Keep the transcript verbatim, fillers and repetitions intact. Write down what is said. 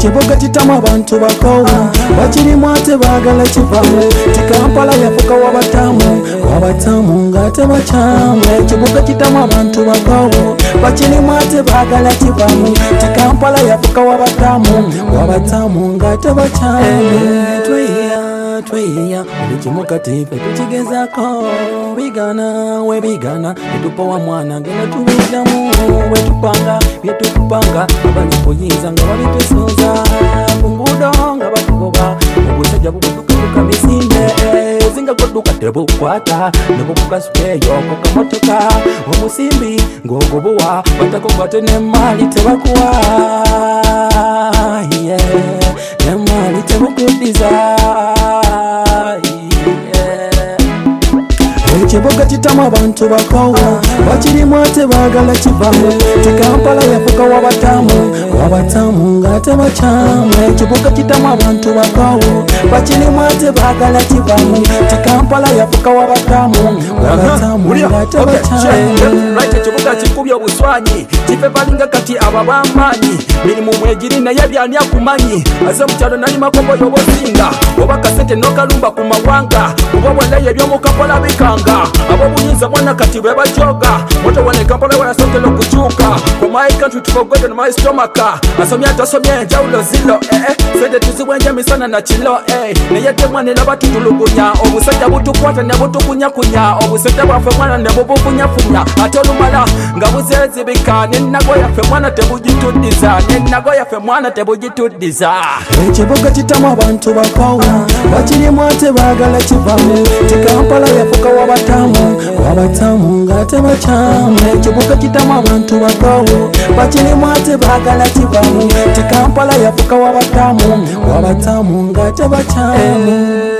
ekibuga kitamu abantu bakowa bakirimu ate baagala kivamu tikampala yafuka wabatamu wabatamu ng'ate bakyamu ekibuga kitamu abantu bakowa bakirimu ate baagala kivamu tikampala yafuka wabatamu wabatamu ng'ate bakyamu tweya tweya ekimu kati ffe tukigezako bigana we bigana etupowa mwana ngenda tubiddamu bwetupanga byetupanga abali kuyinza nga babitusuuza ku nguudo nga batugoba obusajja bubudukabuka misinde zinga godduka tebukwata nebukukasukeeyo ku kamotoka omusimbi ng'ogobuwa batakogwate n'emmaali tebakuwa n'emmaali tebukuddiza ekibuga kitamu abantu bakowa bakirimu ate baagala kivamu tikampala yafuka wabatamu wabatamu ng'ate bakyamu ekibuga kitamu abantu bakowa bakirimu ate baagala kivamu tikampala yafuka wabatamu wabatamu ng'ate bakyamu ekibuga kikubye obuswanyi kife balinga kati aba b'amaanyi mirimu mwegiri naye byani akumanyi aze mukyalo nali makombo y'obosinga oba kasente n'okalumba ku mawanga oba bwanaye ebyomukampala bikanga abo buyinza mwana kati bwe bajoga moto wane kampala wanasokera okukyuka for my country to forget on my stomach asomye atasomye enjawulo zilo eh sente tuziwenje misana na kilo eh naye te mwana era batutulugunya obusajja butukwata ne butukunyakunya obusajja bwaffe mwana ne bubufunyafunya ate olumala nga buzezibika n'ennago yaffe mwana tebugituddiza n'ennago yaffe mwana tebugituddiza ekibuga kitamu abantu bakowa bakirimu ate baagala kivamu tikampala yafuka wabatamu wabatamu ng'ate bakyamu ekibuga kitamu abantu bakowa bakirimu ate baagala kivamu tikampala yafuka wabatamu wabatamu ng'ate bakyamu